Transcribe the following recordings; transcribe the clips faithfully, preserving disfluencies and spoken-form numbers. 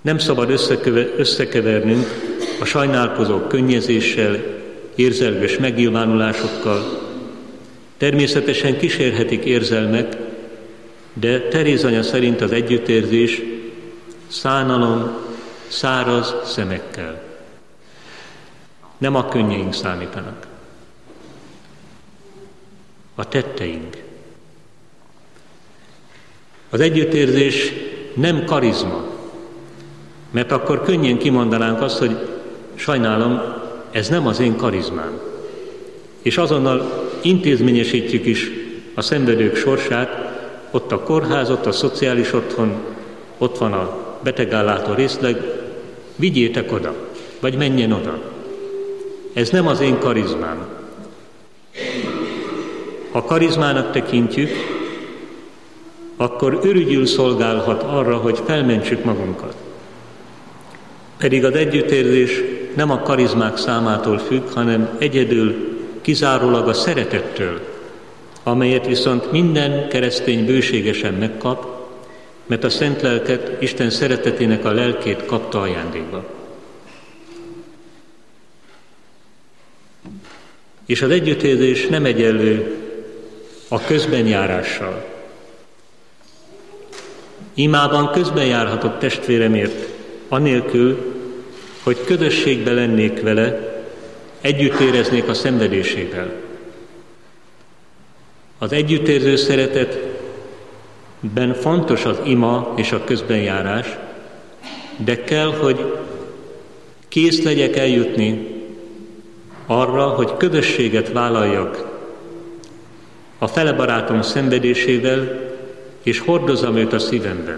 Nem szabad összekevernünk a sajnálkozók könnyezéssel, érzelmes megnyilvánulásokkal. Természetesen kísérhetik érzelmek, de Teréz anya szerint az együttérzés szánalom, száraz szemekkel. Nem a könnyeink számítanak. A tetteink. Az együttérzés nem karizma, mert akkor könnyen kimondanánk azt, hogy sajnálom, ez nem az én karizmám. És azonnal intézményesítjük is a szenvedők sorsát, ott a kórház, ott a szociális otthon, ott van a betegállátó részleg, vigyétek oda, vagy menjen oda. Ez nem az én karizmám. Ha karizmának tekintjük, akkor ürügyül szolgálhat arra, hogy felmentsük magunkat. Pedig az együttérzés nem a karizmák számától függ, hanem egyedül, kizárólag a szeretettől, amelyet viszont minden keresztény bőségesen megkap, mert a Szent Lelket, Isten szeretetének a lelkét kapta ajándékba. És az együttérzés nem egyenlő a közbenjárással. Imában közben járhatok testvéremért, anélkül, hogy közösségbe lennék vele, együtt éreznék a szenvedésével. Az együttérző szeretetben fontos az ima és a közbenjárás, de kell, hogy kész legyek eljutni arra, hogy közösséget vállaljak a fele barátom szenvedésével, és hordozom őt a szívemben.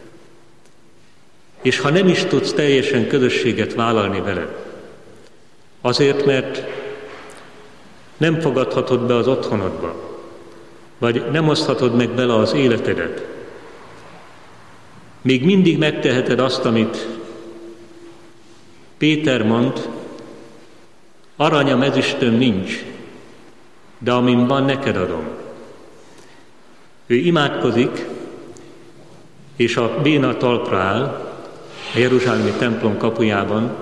És ha nem is tudsz teljesen közösséget vállalni vele, azért, mert nem fogadhatod be az otthonodba, vagy nem oszthatod meg vele az életedet, még mindig megteheted azt, amit Péter mond, aranyam, ezüstöm nincs, de amin van, neked adom. Ő imádkozik, és a béna talpra áll a jeruzsálemi templom kapujában.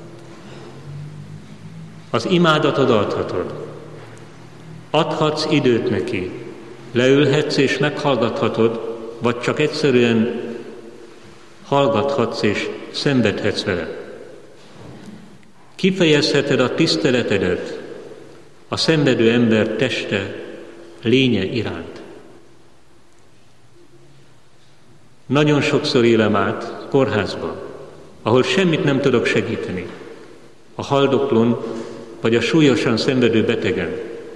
Az imádat odaadhatod. Adhatsz időt neki. Leülhetsz és meghallgathatod, vagy csak egyszerűen hallgathatsz és szenvedhetsz vele. Kifejezheted a tiszteletedet a szenvedő ember teste, lénye iránt. Nagyon sokszor élem át kórházban, ahol semmit nem tudok segíteni, a haldoklón vagy a súlyosan szenvedő betegen.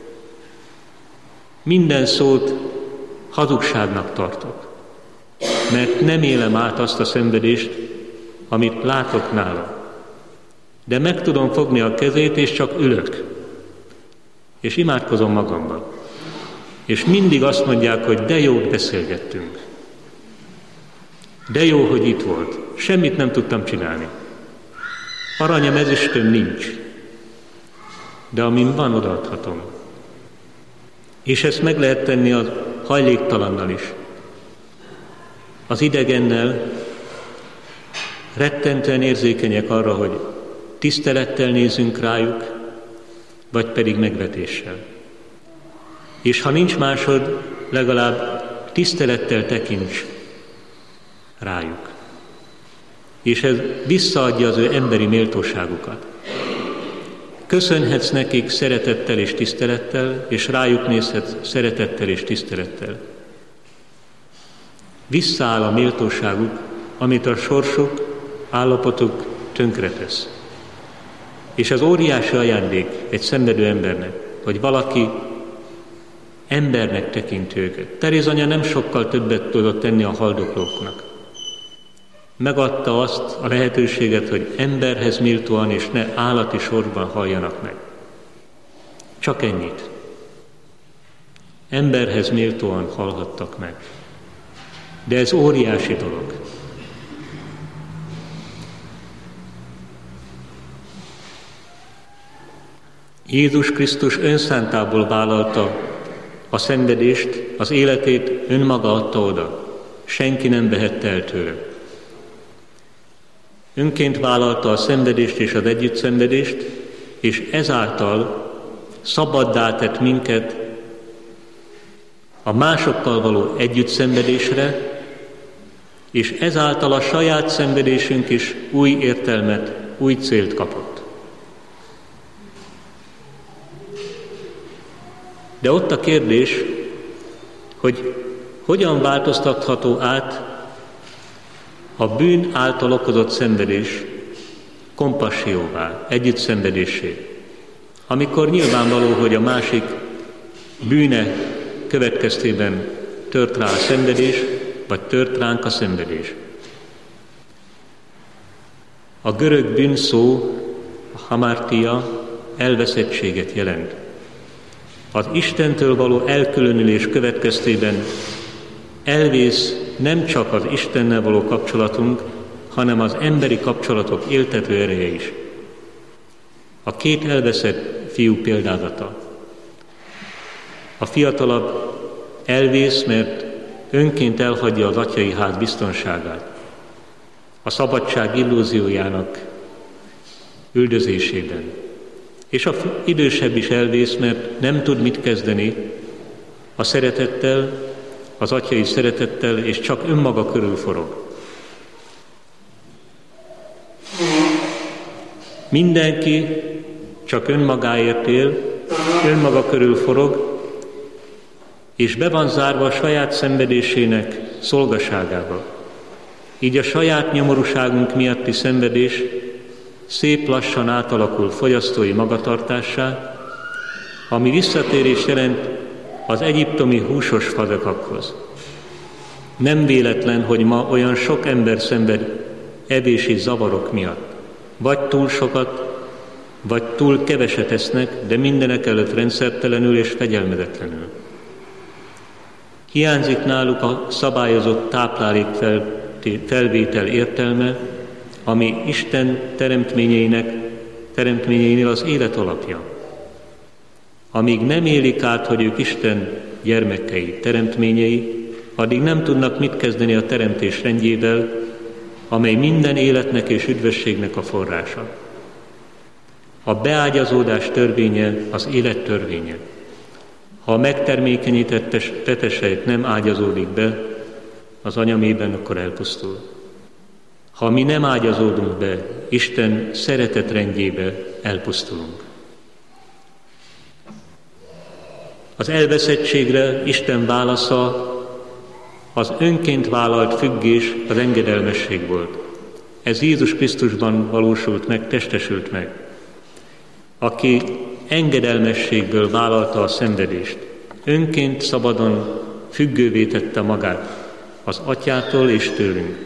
Minden szót hazugságnak tartok, mert nem élem át azt a szenvedést, amit látok nála. De meg tudom fogni a kezét, és csak ülök, és imádkozom magamban. És mindig azt mondják, hogy de jót beszélgettünk. De jó, hogy itt volt. Semmit nem tudtam csinálni. Aranyam, ezüstöm nincs. De amin van, odaadhatom. És ezt meg lehet tenni a hajléktalannal is. Az idegennel rettentően érzékenyek arra, hogy tisztelettel nézünk rájuk, vagy pedig megvetéssel. És ha nincs másod, legalább tisztelettel tekints rájuk. És ez visszaadja az ő emberi méltóságukat. Köszönhetsz nekik szeretettel és tisztelettel, és rájuk nézhetsz szeretettel és tisztelettel. Visszaáll a méltóságuk, amit a sorsuk, állapotuk tönkretesz. És ez óriási ajándék egy szenvedő embernek, hogy valaki embernek tekinti őket. Teréz anya nem sokkal többet tudott tenni a haldoklóknak. Megadta azt a lehetőséget, hogy emberhez méltóan és ne állati sorban halljanak meg. Csak ennyit. Emberhez méltóan hallhattak meg. De ez óriási dolog. Jézus Krisztus önszántából vállalta a szenvedést, az életét önmaga adta oda. Senki nem vehette el tőle. Önként vállalta a szenvedést és az együttszenvedést, és ezáltal szabaddá tett minket a másokkal való együttszenvedésre, és ezáltal a saját szenvedésünk is új értelmet, új célt kapott. De ott a kérdés, hogy hogyan változtatható át a bűn által okozott szenvedés kompassióvá, együttszenvedésé. Amikor nyilvánvaló, hogy a másik bűne következtében tört rá a szenvedés, vagy tört ránk a szenvedés. A görög bűnszó, a hamartia elveszettséget jelent. Az Istentől való elkülönülés következtében elvész nem csak az Istennel való kapcsolatunk, hanem az emberi kapcsolatok éltető ereje is. A két elveszett fiú példázata. A fiatalabb elvész, mert önként elhagyja az atyai ház biztonságát, a szabadság illúziójának üldözésében. És az idősebb is elvész, mert nem tud mit kezdeni a szeretettel, az atyai szeretettel, és csak önmaga körül forog. Mindenki csak önmagáért él, önmaga körül forog, és be van zárva a saját szenvedésének szolgaságába. Így a saját nyomorúságunk miatti szenvedés szép lassan átalakul fogyasztói magatartássá, ami visszatérés jelent az egyiptomi húsos fazekakhoz. Nem véletlen, hogy ma olyan sok ember szenved evési zavarok miatt. Vagy túl sokat, vagy túl keveset esznek, de mindenek előtt rendszertelenül és fegyelmezetlenül. Hiányzik náluk a szabályozott táplálék felvétel értelme, ami Isten teremtményeinek, teremtményeinél az élet alapja. Amíg nem élik át, hogy ők Isten gyermekei, teremtményei, addig nem tudnak mit kezdeni a teremtés rendjével, amely minden életnek és üdvösségnek a forrása. A beágyazódás törvénye az élet törvénye. Ha a megtermékenyített tetesejt nem ágyazódik be az anyamében, akkor elpusztul. Ha mi nem ágyazódunk be Isten szeretet rendjébe, elpusztulunk. Az elveszettségre Isten válasza az önként vállalt függés, az engedelmesség volt. Ez Jézus Krisztusban valósult meg, testesült meg, aki engedelmességből vállalta a szenvedést. Önként szabadon függővé tette magát az atyától és tőlünk.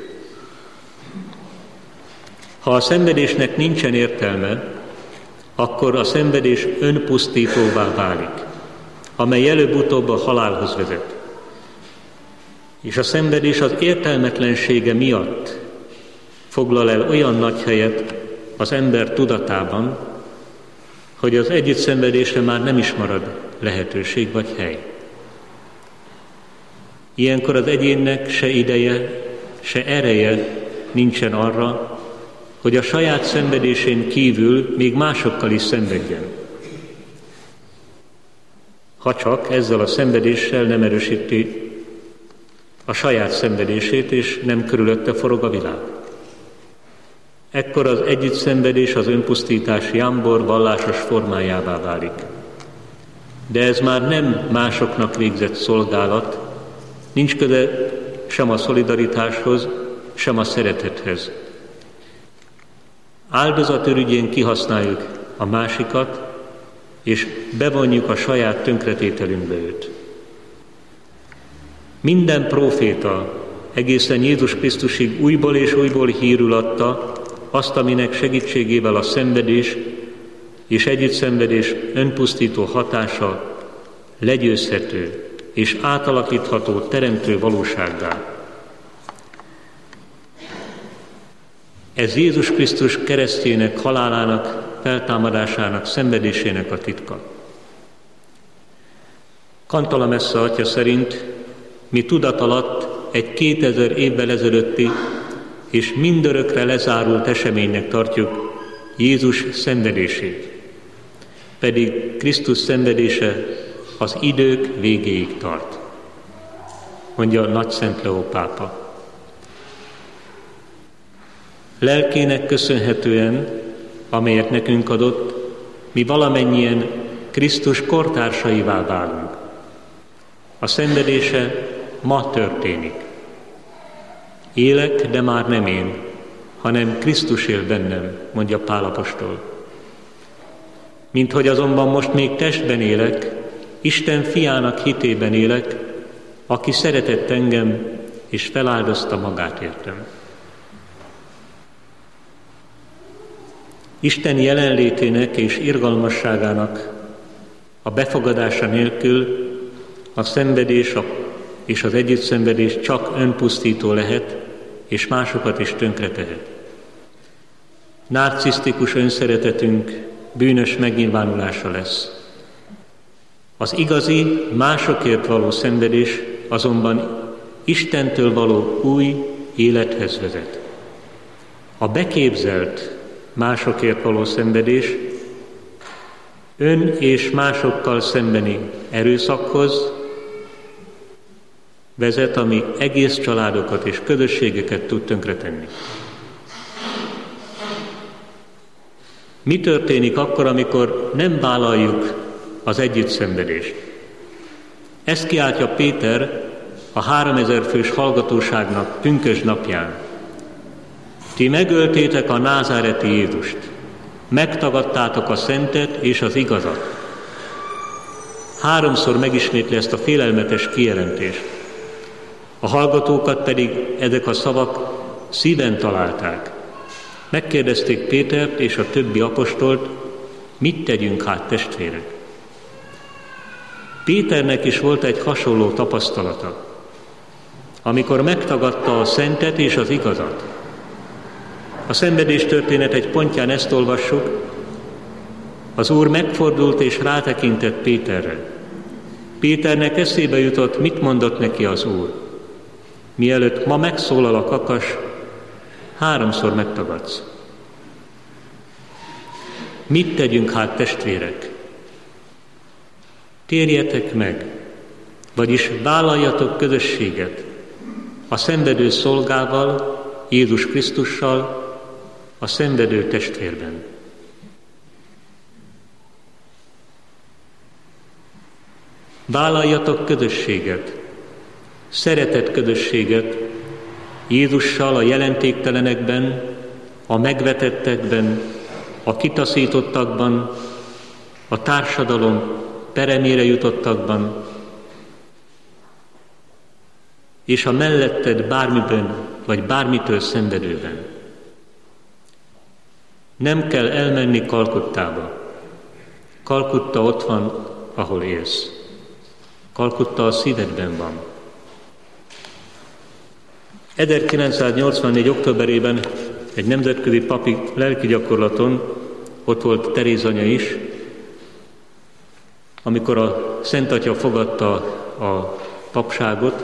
Ha a szenvedésnek nincsen értelme, akkor a szenvedés önpusztítóvá válik, amely előbb-utóbb a halálhoz vezet. És a szenvedés az értelmetlensége miatt foglal el olyan nagy helyet az ember tudatában, hogy az együttszenvedésre már nem is marad lehetőség vagy hely. Ilyenkor az egyénnek se ideje, se ereje nincsen arra, hogy a saját szenvedésén kívül még másokkal is szenvedjen. Ha csak ezzel a szenvedéssel nem erősíti a saját szenvedését, és nem körülötte forog a világ. Ekkor az együttszenvedés az önpusztítás jámbor vallásos formájává válik. De ez már nem másoknak végzett szolgálat, nincs köze sem a szolidaritáshoz, sem a szeretethez. Áldozatörügyén kihasználjuk a másikat, és bevonjuk a saját tönkretételünkbe őt. Minden próféta egészen Jézus Krisztusig újból és újból hírül adta azt, aminek segítségével a szenvedés és együttszenvedés önpusztító hatása legyőzhető és átalakítható teremtő valósággá. Ez Jézus Krisztus keresztjének, halálának, feltámadásának, szenvedésének a titka. Cantalamessa atya szerint mi tudat alatt egy kétezer évvel ezelőtti és mindörökre lezárult eseménynek tartjuk Jézus szenvedését. Pedig Krisztus szenvedése az idők végéig tart, mondja Nagy Szent Leó pápa. Lelkének köszönhetően, amelyet nekünk adott, mi valamennyien Krisztus kortársaivá válunk. A szenvedése ma történik. Élek, de már nem én, hanem Krisztus él bennem, mondja Pál apostol. Minthogy azonban most még testben élek, Isten fiának hitében élek, aki szeretett engem, és feláldozta magát értem. Isten jelenlétének és irgalmasságának a befogadása nélkül a szenvedés és az együttszenvedés csak önpusztító lehet, és másokat is tönkretehet. Narcisztikus önszeretetünk bűnös megnyilvánulása lesz. Az igazi, másokért való szenvedés azonban Istentől való új élethez vezet. A beképzelt másokért való szenvedés ön és másokkal szembeni erőszakhoz vezet, ami egész családokat és közösségeket tud tönkretenni. Mi történik akkor, amikor nem vállaljuk az együttszenvedést? Ezt kiáltja Péter a háromezer fős hallgatóságnak pünkösd napján. Ti megöltétek a názáreti Jézust, megtagadtátok a szentet és az igazat. Háromszor megismétli ezt a félelmetes kijelentést. A hallgatókat pedig ezek a szavak szíven találták. Megkérdezték Pétert és a többi apostolt, mit tegyünk hát, testvérek? Péternek is volt egy hasonló tapasztalata, amikor megtagadta a szentet és az igazat. A szenvedés történet egy pontján ezt olvassuk, az Úr megfordult és rátekintett Péterre. Péternek eszébe jutott, mit mondott neki az Úr. Mielőtt ma megszólal a kakas, háromszor megtagadsz. Mit tegyünk hát, testvérek? Térjetek meg, vagyis vállaljatok közösséget a szenvedő szolgával, Jézus Krisztussal, a szenvedő testvérben. Vállaljatok közösséget, szeretett közösséget Jézussal a jelentéktelenekben, a megvetettekben, a kitaszítottakban, a társadalom peremére jutottakban, és a melletted bármiben vagy bármitől szenvedőben. Nem kell elmenni Kalkuttába. Kalkutta ott van, ahol élsz. Kalkutta a szívedben van. ezerkilencszáznyolcvannégy. októberében egy nemzetközi papi lelki gyakorlaton ott volt Teréz anya is, amikor a Szent Atya fogadta a papságot,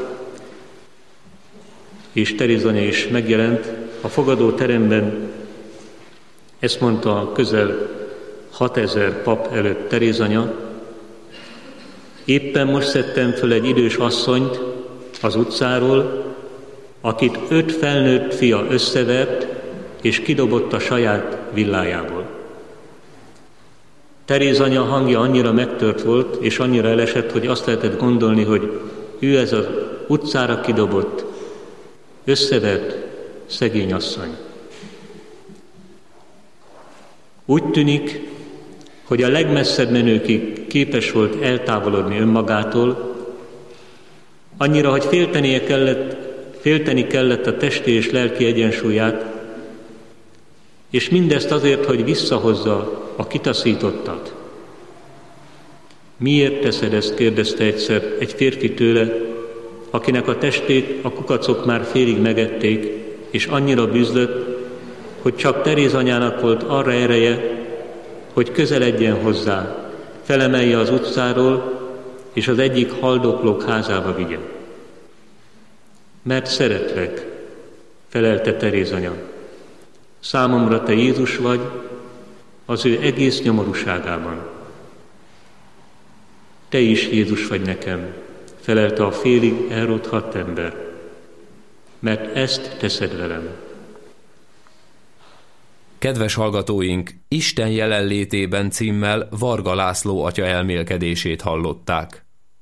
és Teréz anya is megjelent a fogadó teremben. Ezt mondta a közel hatezer pap előtt Teréz anya. Éppen most szedtem föl egy idős asszonyt az utcáról, akit öt felnőtt fia összevert és kidobott a saját villájából. Teréz anya hangja annyira megtört volt, és annyira elesett, hogy azt lehetett gondolni, hogy ő ez az utcára kidobott, összevert szegény asszony. Úgy tűnik, hogy a legmesszebb menőkig képes volt eltávolodni önmagától, annyira, hogy féltenie kellett, félteni kellett a testi és lelki egyensúlyát, és mindezt azért, hogy visszahozza a kitaszítottat. Miért teszed ezt? Kérdezte egyszer egy férfi tőle, akinek a testét a kukacok már félig megették, és annyira bűzlött, hogy csak Teréz anyának volt arra ereje, hogy közeledjen hozzá, felemelje az utcáról, és az egyik haldoklók házába vigye. Mert szeretlek, Felelte Teréz anya. Számomra te Jézus vagy, az ő egész nyomorúságában. Te is Jézus vagy nekem, felelte a félig elrothadt ember, mert ezt teszed velem. Kedves hallgatóink, Isten jelenlétében címmel Varga László atya elmélkedését hallották.